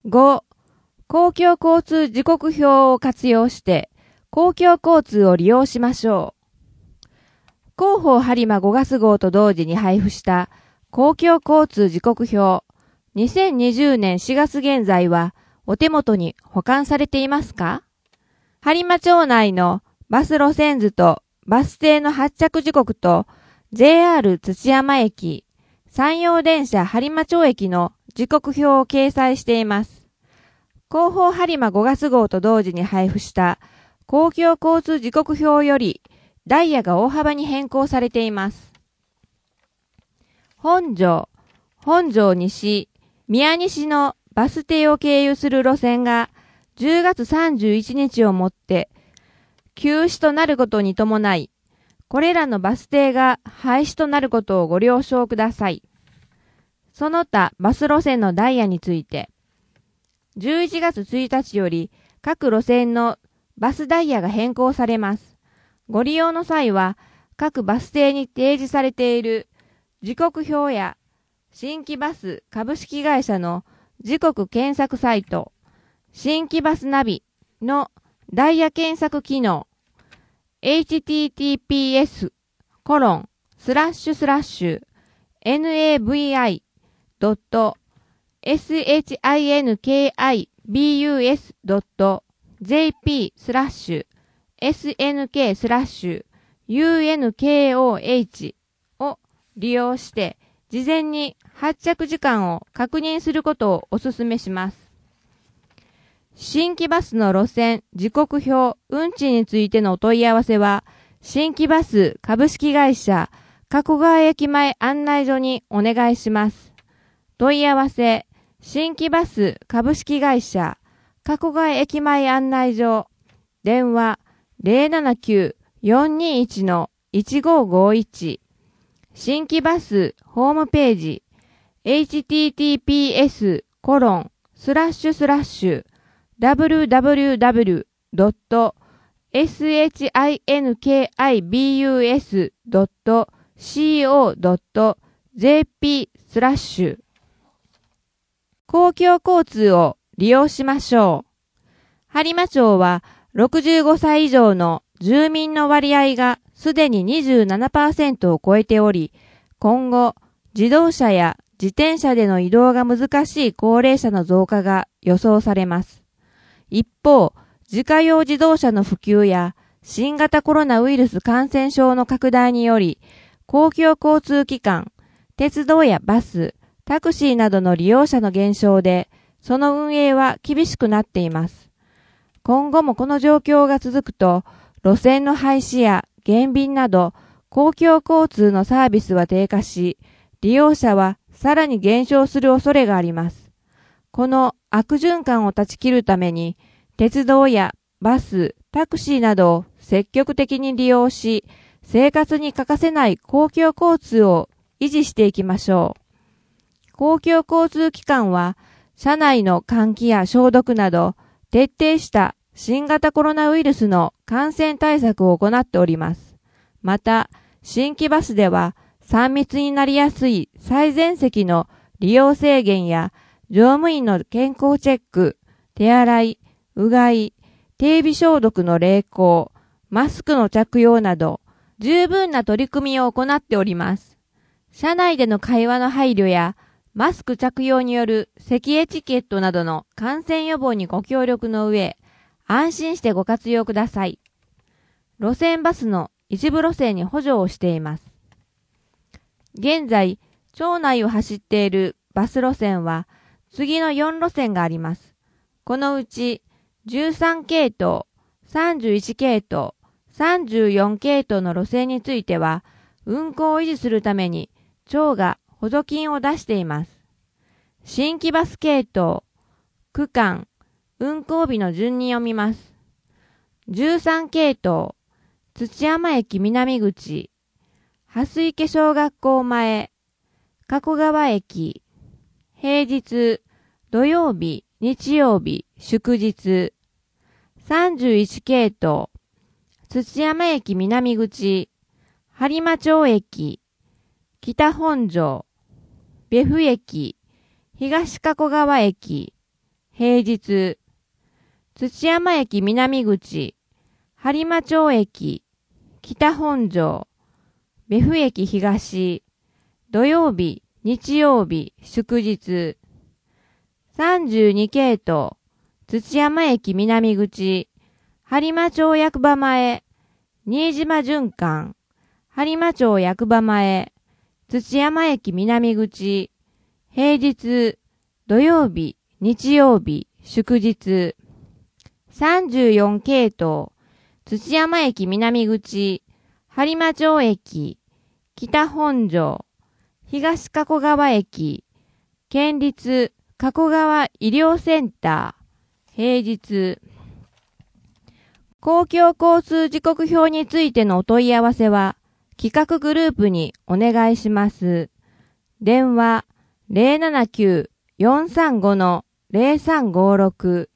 5、公共交通時刻表を活用して公共交通を利用しましょう。広報播磨5月号と同時に配布した公共交通時刻表2020年4月現在はお手元に保管されていますか？播磨町内のバス路線図とバス停の発着時刻と JR 土山駅、山陽電車播磨町駅の時刻表を掲載しています。広報播磨5月号と同時に配布した公共交通時刻表よりダイヤが大幅に変更されています。本庄西、宮西のバス停を経由する路線が10月31日をもって休止となることに伴い、これらのバス停が廃止となることをご了承ください。その他バス路線のダイヤについて、11月1日より各路線のバスダイヤが変更されます。ご利用の際は各バス停に提示されている時刻表や新規バス株式会社の時刻検索サイト、新規バスナビのダイヤ検索機能、https://navi.shinkibus.snk/unkoh を利用して事前に発着時間を確認することをお勧めします。新規バスの路線、時刻表、運賃についてのお問い合わせは、新規バス株式会社加古川駅前案内所にお願いします。問い合わせ、新規バス株式会社加古川駅前案内所、電話 079-421-1551、新規バスホームページ、https://www.shinkibus.co.jp/ 公共交通を利用しましょう。播磨町は65歳以上の住民の割合がすでに 27% を超えており、今後、自動車や自転車での移動が難しい高齢者の増加が予想されます。一方、自家用自動車の普及や新型コロナウイルス感染症の拡大により、公共交通機関、鉄道やバス、タクシーなどの利用者の減少で、その運営は厳しくなっています。今後もこの状況が続くと、路線の廃止や減便など、公共交通のサービスは低下し、利用者はさらに減少する恐れがあります。この悪循環を断ち切るために、鉄道やバス、タクシーなどを積極的に利用し、生活に欠かせない公共交通を維持していきましょう。公共交通機関は、車内の換気や消毒など、徹底した新型コロナウイルスの感染対策を行っております。また、新規バスでは、3密になりやすい最前席の利用制限や、乗務員の健康チェック、手洗い、うがい、手指消毒の励行、マスクの着用など、十分な取り組みを行っております。車内での会話の配慮や、マスク着用による咳エチケットなどの感染予防にご協力の上、安心してご活用ください。路線バスの一部路線に補助をしています。現在、町内を走っているバス路線は、次の4路線があります。このうち、13系統、31系統、34系統の路線については、運行を維持するために、町が補助金を出しています。新規バス系統、区間、運行日の順に読みます。13系統、土山駅南口、蓮池小学校前、加古川駅、平日、土曜日、日曜日、祝日。31系統、土山駅南口、播磨町駅、北本庄、別府駅、東加古川駅、 平日。土山駅南口、播磨町駅、北本庄、別府駅東、土曜日、日曜日、祝日。32系統、土山駅南口、播磨町役場前、新島循環、播磨町役場前、土山駅南口、平日、土曜日、日曜日、祝日。34系統、土山駅南口、播磨町駅、北本庄、東加古川駅、県立加古川医療センター、平日。公共交通時刻表についてのお問い合わせは、企画グループにお願いします。電話 079-435-0356